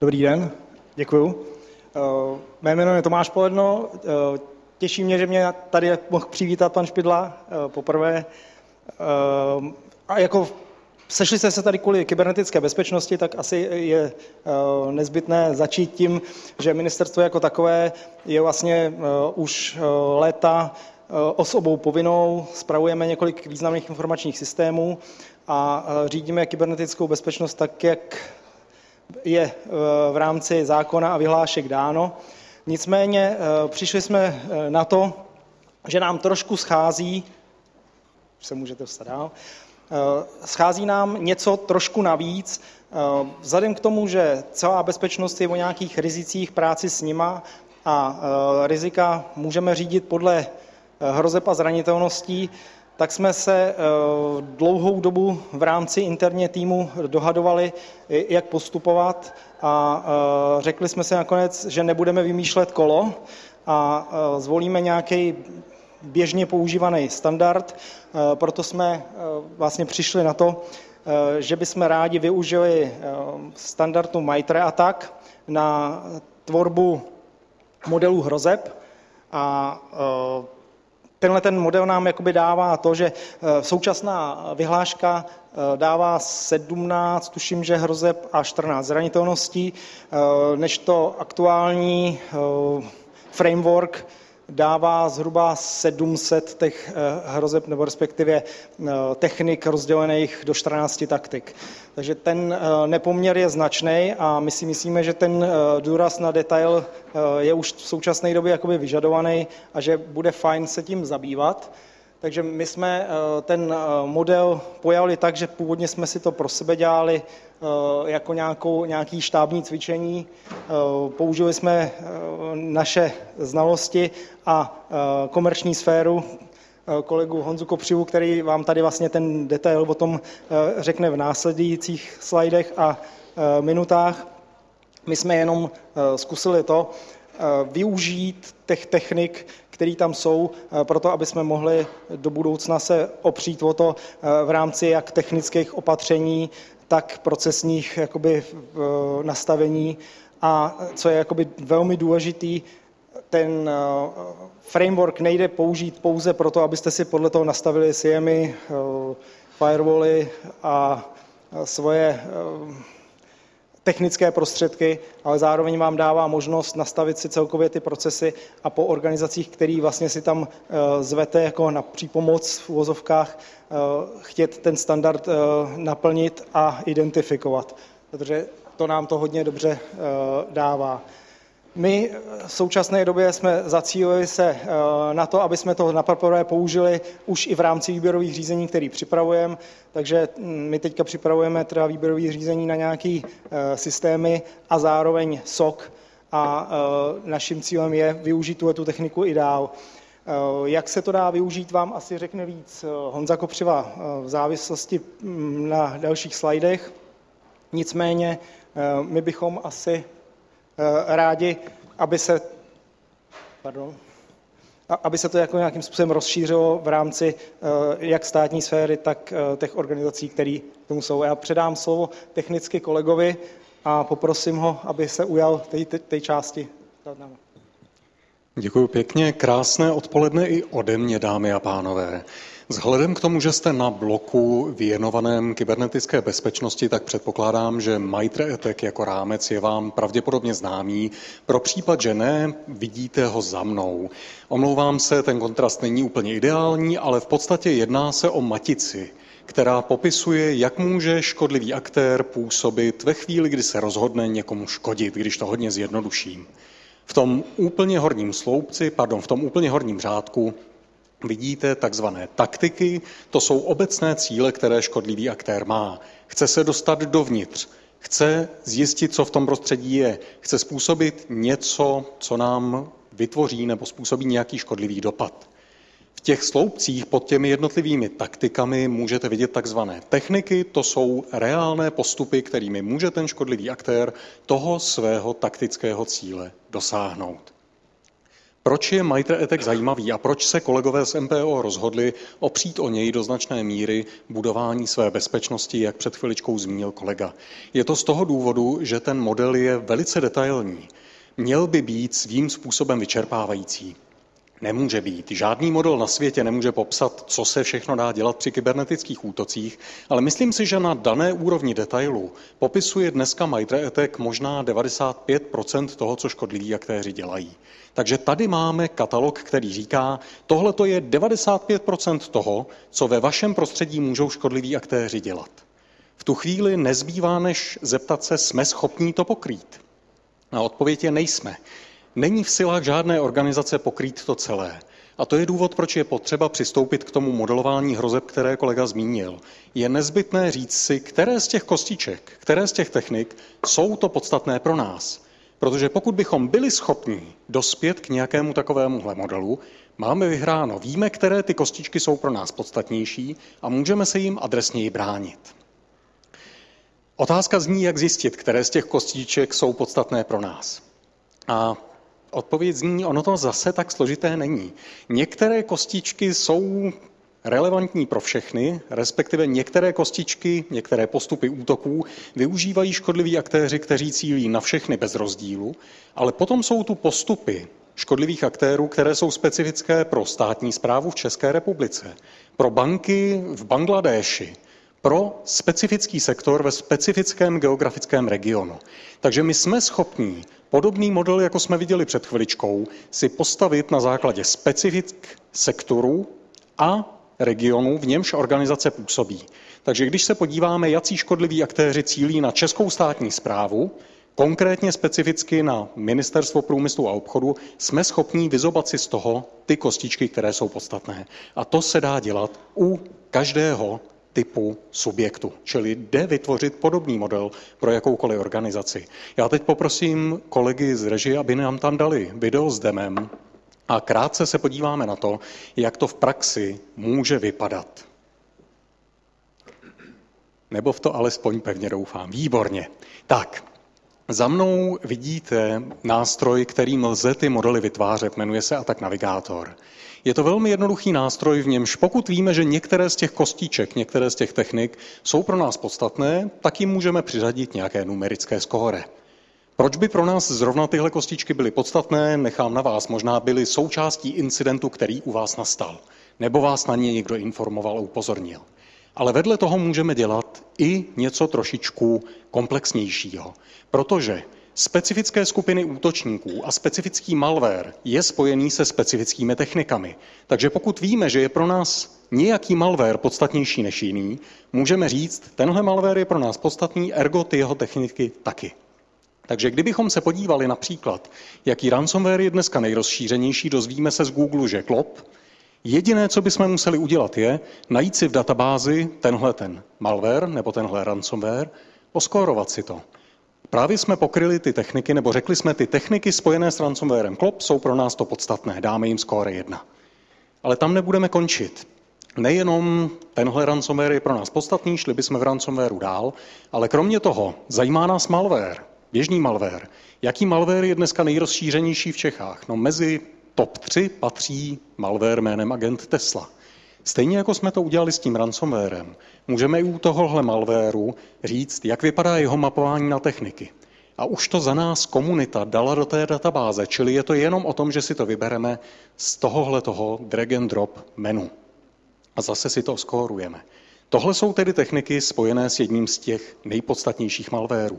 Dobrý den, děkuju. Mé jméno je Tomáš Poledno. Těší mě, že mě tady mohl přivítat pan Špidla poprvé. A jako sešli jste se tady kvůli kybernetické bezpečnosti, tak asi je nezbytné začít tím, že ministerstvo jako takové je vlastně už léta osobou povinnou, spravujeme několik významných informačních systémů a řídíme kybernetickou bezpečnost tak, jak je v rámci zákona a vyhlášek dáno. Nicméně přišli jsme na to, že nám trošku schází, už se můžete vstat dál, schází nám něco trošku navíc, vzhledem k tomu, že celá bezpečnost je o nějakých rizicích práci s nima a rizika můžeme řídit podle hrozeb a zranitelností, tak jsme se dlouhou dobu v rámci interně týmu dohadovali, jak postupovat a řekli jsme si nakonec, že nebudeme vymýšlet kolo a zvolíme nějaký běžně používaný standard, proto jsme vlastně přišli na to, že bychom rádi využili standardu MITRE ATT&CK na tvorbu modelů hrozeb a tenhle ten model nám jakoby dává to, že současná vyhláška dává 17, tuším, že hrozeb a 14 zranitelností, než to aktuální framework dává zhruba 700 těch hrozeb, nebo respektive technik rozdělených do 14 taktik. Takže ten nepoměr je značný a my si myslíme, že ten důraz na detail je už v současné době jakoby vyžadovaný a že bude fajn se tím zabývat. Takže my jsme ten model pojali tak, že původně jsme si to pro sebe dělali jako nějaké štábní cvičení. Použili jsme naše znalosti a komerční sféru kolegu Honzu Kopřivu, který vám tady vlastně ten detail o tom řekne v následujících slajdech a minutách. My jsme jenom zkusili to využít těch technik, které tam jsou, proto aby jsme mohli do budoucna se opřít o to v rámci jak technických opatření, tak procesních jakoby, nastavení. A co je jakoby velmi důležitý, ten framework nejde použít pouze proto, abyste si podle toho nastavili SIEMy, firewally a svoje technické prostředky, ale zároveň vám dává možnost nastavit si celkově ty procesy a po organizacích, který vlastně si tam zvete jako na přípomoc v uvozovkách, chtět ten standard naplnit a identifikovat, protože to nám to hodně dobře dává. My v současné době jsme zacílili se na to, aby jsme to napoprvé použili už i v rámci výběrových řízení, který připravujeme, takže my teďka připravujeme teda výběrových řízení na nějaké systémy a zároveň SOC a naším cílem je využít tu techniku i dál. Jak se to dá využít, vám asi řekne víc Honza Kopřiva v závislosti na dalších slajdech. Nicméně my bychom asi rádi, aby se to jako nějakým způsobem rozšířilo v rámci jak státní sféry, tak těch organizací, které k tomu jsou. Já předám slovo technicky kolegovi a poprosím ho, aby se ujal té části. Děkuji pěkně, krásné odpoledne i ode mě, dámy a pánové. Vzhledem k tomu, že jste na bloku věnovaném kybernetické bezpečnosti, tak předpokládám, že MITRE ATT&CK jako rámec je vám pravděpodobně známý. Pro případ, že ne, vidíte ho za mnou. Omlouvám se, ten kontrast není úplně ideální, ale v podstatě jedná se o matici, která popisuje, jak může škodlivý aktér působit ve chvíli, kdy se rozhodne někomu škodit, když to hodně zjednoduším. V tom úplně horním řádku vidíte takzvané taktiky, to jsou obecné cíle, které škodlivý aktér má. Chce se dostat dovnitř, chce zjistit, co v tom prostředí je, chce způsobit něco, co nám vytvoří nebo způsobí nějaký škodlivý dopad. V těch sloupcích pod těmi jednotlivými taktikami můžete vidět takzvané techniky, to jsou reálné postupy, kterými může ten škodlivý aktér toho svého taktického cíle dosáhnout. Proč je MITRE ATT&CK zajímavý a proč se kolegové z MPO rozhodli opřít o něj do značné míry budování své bezpečnosti, jak před chviličkou zmínil kolega? Je to z toho důvodu, že ten model je velice detailní. Měl by být svým způsobem vyčerpávající. Nemůže být. Žádný model na světě nemůže popsat, co se všechno dá dělat při kybernetických útocích, ale myslím si, že na dané úrovni detailu popisuje dneska MITRE ATT&CK možná 95% toho, co škodliví aktéři dělají. Takže tady máme katalog, který říká, tohle to je 95% toho, co ve vašem prostředí můžou škodliví aktéři dělat. V tu chvíli nezbývá, než zeptat se, jsme schopní to pokrýt. A odpověď je nejsme. Není v silách žádné organizace pokrýt to celé. A to je důvod, proč je potřeba přistoupit k tomu modelování hrozeb, které kolega zmínil. Je nezbytné říct si, které z těch kostiček, které z těch technik jsou to podstatné pro nás. Protože pokud bychom byli schopni dospět k nějakému takovémuhle modelu, máme vyhráno, víme, které ty kostičky jsou pro nás podstatnější a můžeme se jim adresněji bránit. Otázka zní, jak zjistit, které z těch kostiček jsou podstatné pro nás. A odpověď zní, ono to zase tak složité není. Některé kostičky jsou relevantní pro všechny, respektive některé kostičky, některé postupy útoků využívají škodliví aktéři, kteří cílí na všechny bez rozdílu, ale potom jsou tu postupy škodlivých aktérů, které jsou specifické pro státní správu v České republice, pro banky v Bangladéši, pro specifický sektor ve specifickém geografickém regionu. Takže my jsme schopní podobný model, jako jsme viděli před chviličkou, si postavit na základě specifik sektorů a regionu, v němž organizace působí. Takže když se podíváme, jací škodliví aktéři cílí na českou státní správu, konkrétně specificky na Ministerstvo průmyslu a obchodu, jsme schopní vyzobat si z toho ty kostičky, které jsou podstatné. A to se dá dělat u každého typu subjektu, čili jde vytvořit podobný model pro jakoukoliv organizaci. Já teď poprosím kolegy z režie, aby nám tam dali video s demem a krátce se podíváme na to, jak to v praxi může vypadat. Nebo v to alespoň pevně doufám. Výborně. Tak, za mnou vidíte nástroj, kterým lze ty modely vytvářet, jmenuje se Attack Navigator. Je to velmi jednoduchý nástroj, v němž pokud víme, že některé z těch kostiček, některé z těch technik jsou pro nás podstatné, tak jim můžeme přiřadit nějaké numerické skóre. Proč by pro nás zrovna tyhle kostičky byly podstatné, nechám na vás. Možná byly součástí incidentu, který u vás nastal. Nebo vás na ně někdo informoval a upozornil. Ale vedle toho můžeme dělat i něco trošičku komplexnějšího. Protože specifické skupiny útočníků a specifický malware je spojený se specifickými technikami. Takže pokud víme, že je pro nás nějaký malware podstatnější než jiný, můžeme říct, tenhle malware je pro nás podstatný, ergo ty jeho techniky taky. Takže kdybychom se podívali například, jaký ransomware je dneska nejrozšířenější, dozvíme se z Google, že klop. Jediné, co bychom museli udělat, je najít si v databázi tenhle ten malware nebo tenhle ransomware, oskórovat si to. Právě jsme pokryli ty techniky, nebo řekli jsme, ty techniky spojené s ransomwarem klop jsou pro nás to podstatné, dáme jim skóre 1. Ale tam nebudeme končit. Nejenom tenhle ransomware je pro nás podstatný, šli bychom v ransomwareu dál, ale kromě toho zajímá nás malware, běžný malware. Jaký malware je dneska nejrozšířenější v Čechách? No mezi top 3 patří malware jménem agent Tesla. Stejně jako jsme to udělali s tím ransomwarem, můžeme i u tohohle malwareu říct, jak vypadá jeho mapování na techniky. A už to za nás komunita dala do té databáze, čili je to jenom o tom, že si to vybereme z tohohletoho drag and drop menu. A zase si to skórujeme. Tohle jsou tedy techniky spojené s jedním z těch nejpodstatnějších malwarů.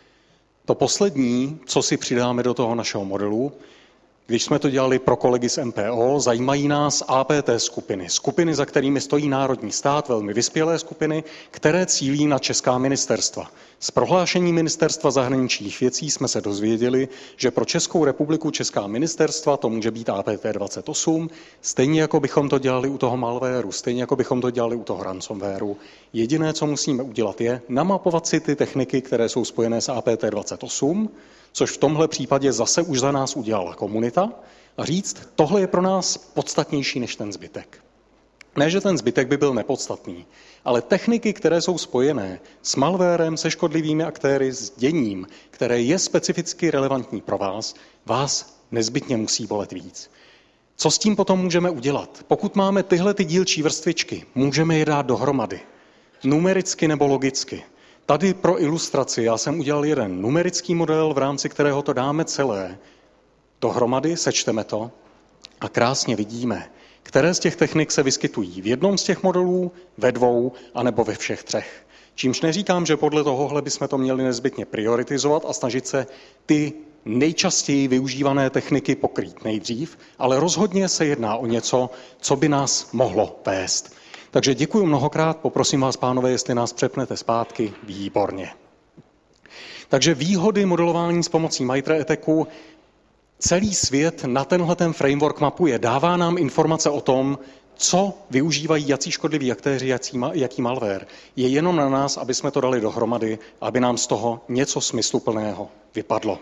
To poslední, co si přidáme do toho našeho modelu, když jsme to dělali pro kolegy z MPO, zajímají nás APT skupiny. Skupiny, za kterými stojí národní stát, velmi vyspělé skupiny, které cílí na česká ministerstva. Z prohlášení Ministerstva zahraničních věcí jsme se dozvěděli, že pro Českou republiku česká ministerstva to může být APT 28, stejně jako bychom to dělali u toho malwareu, stejně jako bychom to dělali u toho ransomwareu. Jediné, co musíme udělat, je namapovat si ty techniky, které jsou spojené s APT 28, což v tomhle případě zase už za nás udělala komunita, a říct, tohle je pro nás podstatnější než ten zbytek. Ne, že ten zbytek by byl nepodstatný, ale techniky, které jsou spojené s malwarem, se škodlivými aktéry, s děním, které je specificky relevantní pro vás, vás nezbytně musí bolet víc. Co s tím potom můžeme udělat? Pokud máme tyhle ty dílčí vrstvičky, můžeme je dát dohromady. Numericky nebo logicky. Tady pro ilustraci já jsem udělal jeden numerický model, v rámci kterého to dáme celé dohromady, sečteme to a krásně vidíme, které z těch technik se vyskytují v jednom z těch modelů, ve dvou, anebo ve všech třech. Čímž neříkám, že podle tohohle bychom to měli nezbytně prioritizovat a snažit se ty nejčastěji využívané techniky pokrýt nejdřív, ale rozhodně se jedná o něco, co by nás mohlo vést. Takže děkuji mnohokrát, poprosím vás, pánové, jestli nás přepnete zpátky, výborně. Takže výhody modelování s pomocí MITRE-ATT&CKu. Celý svět na tenhle framework mapuje, dává nám informace o tom, co využívají jací škodliví aktéři, jaký malware. Je jenom na nás, aby jsme to dali dohromady, aby nám z toho něco smysluplného vypadlo.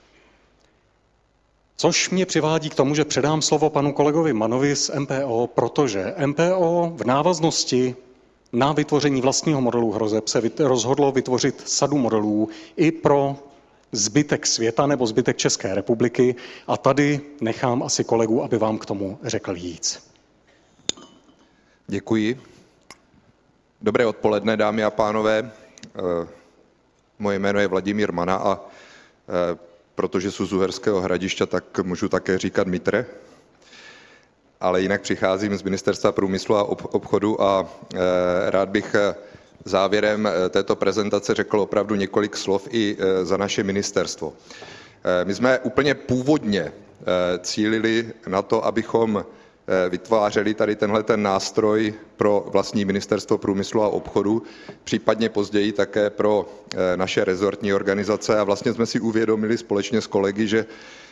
Což mě přivádí k tomu, že předám slovo panu kolegovi Manovi z MPO, protože MPO v návaznosti na vytvoření vlastního modelu hrozeb se rozhodlo vytvořit sadu modelů i pro zbytek světa nebo zbytek České republiky a tady nechám asi kolegu, aby vám k tomu řekl víc. Děkuji. Dobré odpoledne, dámy a pánové. Moje jméno je Vladimír Mana a protože jsem z Uherského Hradišťa, tak můžu také říkat Mitre. Ale jinak přicházím z Ministerstva průmyslu a obchodu a rád bych závěrem této prezentace řekl opravdu několik slov i za naše ministerstvo. My jsme úplně původně cílili na to, abychom vytvářeli tady ten nástroj pro vlastní Ministerstvo průmyslu a obchodu, případně později také pro naše rezortní organizace a vlastně jsme si uvědomili společně s kolegy, že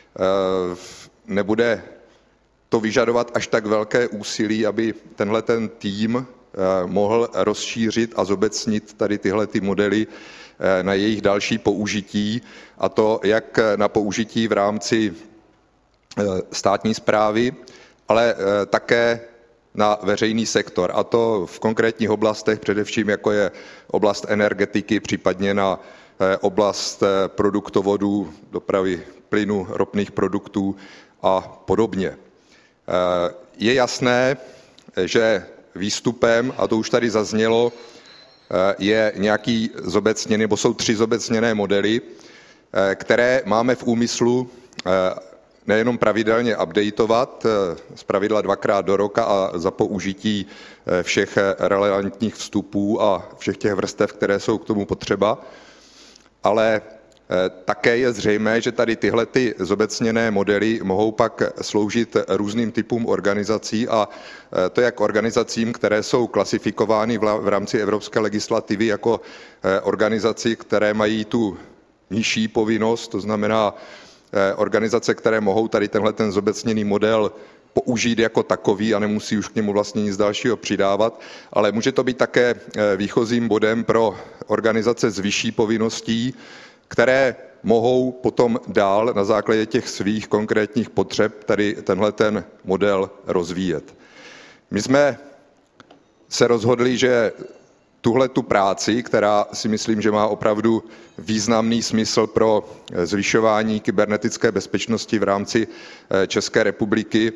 nebude to vyžadovat až tak velké úsilí, aby tenhle tým mohl rozšířit a zobecnit tady tyhle ty modely na jejich další použití, a to jak na použití v rámci státní správy, ale také na veřejný sektor, a to v konkrétních oblastech, především jako je oblast energetiky, případně na oblast produktovodů, dopravy plynu, ropných produktů a podobně. Je jasné, že výstupem, a to už tady zaznělo, je nějaký zobecněný, nebo jsou 3 zobecněné modely, které máme v úmyslu nejenom pravidelně updateovat, zpravidla 2krát do roka a za použití všech relevantních vstupů a všech těch vrstev, které jsou k tomu potřeba, ale také je zřejmé, že tady tyhle ty zobecněné modely mohou pak sloužit různým typům organizací, a to jak organizacím, které jsou klasifikovány v rámci evropské legislativy jako organizaci, které mají tu nižší povinnost, to znamená organizace, které mohou tady tenhle zobecněný model použít jako takový a nemusí už k němu vlastně nic dalšího přidávat, ale může to být také výchozím bodem pro organizace s vyšší povinností, které mohou potom dál na základě těch svých konkrétních potřeb tady tenhle model rozvíjet. My jsme se rozhodli, že tuhletu práci, která si myslím, že má opravdu významný smysl pro zvyšování kybernetické bezpečnosti v rámci České republiky,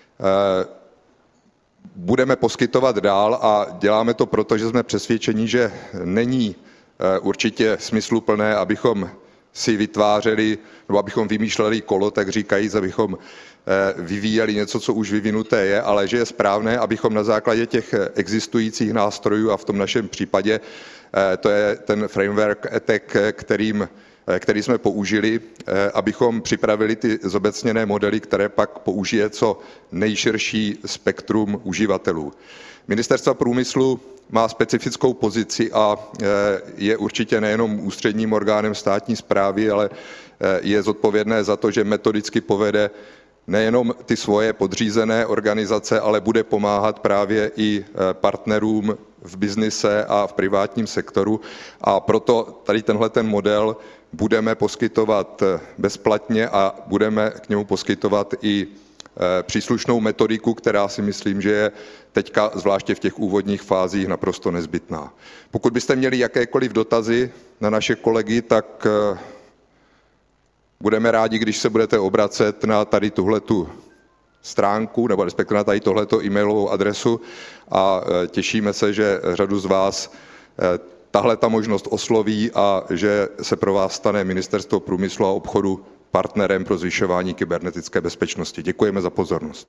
budeme poskytovat dál, a děláme to proto, že jsme přesvědčeni, že není určitě smysluplné, abychom si vytvářeli, nebo abychom vymýšleli kolo, tak říkajíc, abychom vyvíjeli něco, co už vyvinuté je, ale že je správné, abychom na základě těch existujících nástrojů, a v tom našem případě to je ten framework ATT&CK, který jsme použili, abychom připravili ty zobecněné modely, které pak použije co nejširší spektrum uživatelů. Ministerstvo průmyslu má specifickou pozici a je určitě nejenom ústředním orgánem státní správy, ale je zodpovědné za to, že metodicky povede nejenom ty svoje podřízené organizace, ale bude pomáhat právě i partnerům v biznise a v privátním sektoru, a proto tady tenhle model budeme poskytovat bezplatně a budeme k němu poskytovat i příslušnou metodiku, která si myslím, že je teďka, zvláště v těch úvodních fázích, naprosto nezbytná. Pokud byste měli jakékoliv dotazy na naše kolegy, tak Budeme rádi, když se budete obracet na tady tuhletu stránku, nebo respektive na tady tohleto e-mailovou adresu a těšíme se, že řadu z vás tahle ta možnost osloví a že se pro vás stane Ministerstvo průmyslu a obchodu partnerem pro zvyšování kybernetické bezpečnosti. Děkujeme za pozornost.